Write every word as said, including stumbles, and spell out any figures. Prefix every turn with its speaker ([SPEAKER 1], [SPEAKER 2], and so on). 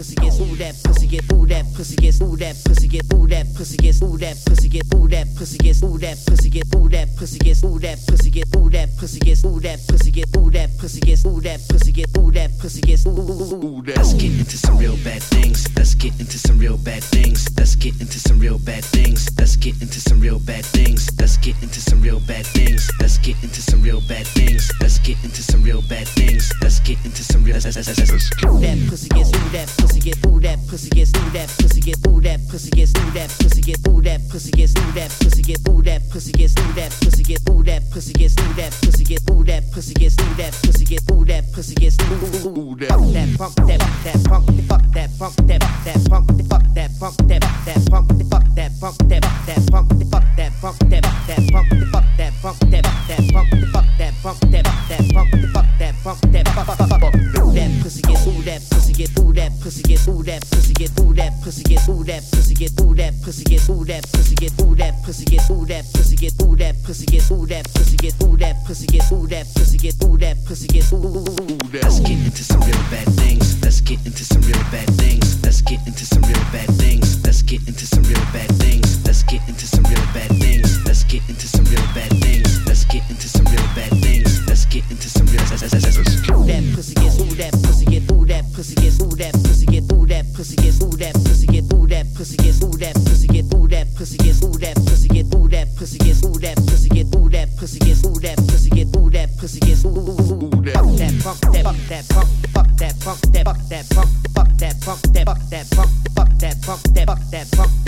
[SPEAKER 1] pussy gets, ooh that pussy get, ooh that pussy gets, ooh that pussy get, ooh that pussy gets, ooh that pussy get, ooh that pussy gets, ooh that pussy get, ooh that pussy gets, ooh that pussy get, ooh that pussy gets, ooh that pussy get, ooh that pussy gets, ooh that pussy get, ooh that pussy gets, ooh ooh that.
[SPEAKER 2] Let's get into some real bad things. Let's get into some real bad things. Let's get into some real bad things. Let's get into some real bad things. Let's get into some real bad things. Let's get into some real bad things. Let's get into some real bad things. Let's get into some real.
[SPEAKER 1] Ooh that pussy gets, ooh that pussy get, ooh that pussy gets, ooh that pussy get, ooh that pussy gets, ooh that pussy get, ooh that pussy gets, ooh that pussy get, ooh that pussy gets, ooh that pussy get, ooh that pussy gets, ooh that pussy get, ooh that pussy gets, ooh that pussy get, ooh that pussy gets, ooh ooh that. That pump, that that pump, fuck that pump, that that pump, fuck that pump, that that pump, fuck that pump, that that pump, fuck that pump, that that pump, fuck that pump, that that pump, fuck that pump, that that pump, fuck that pump, that fuck fuck fuck. That pussy gets, ooh that pussy get, ooh that pussy get, ooh that pussy get, ooh that pussy get, ooh that pussy get, ooh that pussy get, ooh that pussy get, ooh that pussy get, ooh that pussy get, ooh that pussy get, ooh that pussy get, ooh that pussy get, ooh that pussy get, ooh that pussy get, ooh ooh that.
[SPEAKER 2] Let's get into some real bad things. Let's get into some real bad things. Let's get into some real bad things. Let's get into some real bad things. Let's get into some real bad things. Let's get into some real bad things. Let's get into some real bad things. Let's get into some real.
[SPEAKER 1] That pussy gets, ooh that pussy get, ooh that pussy gets, ooh that pussy get, ooh that pussy gets, ooh that pussy get, ooh that pussy gets, ooh that pussy get, ooh that pussy gets, ooh that pussy get, ooh that pussy gets, ooh that pussy get, ooh that pussy gets, ooh that pussy get, ooh that pussy gets, ooh ooh that. That pump, that fuck that pump, fuck that pump, that fuck that pump, fuck that pump, that fuck that pump, fuck that pump, that fuck that pump.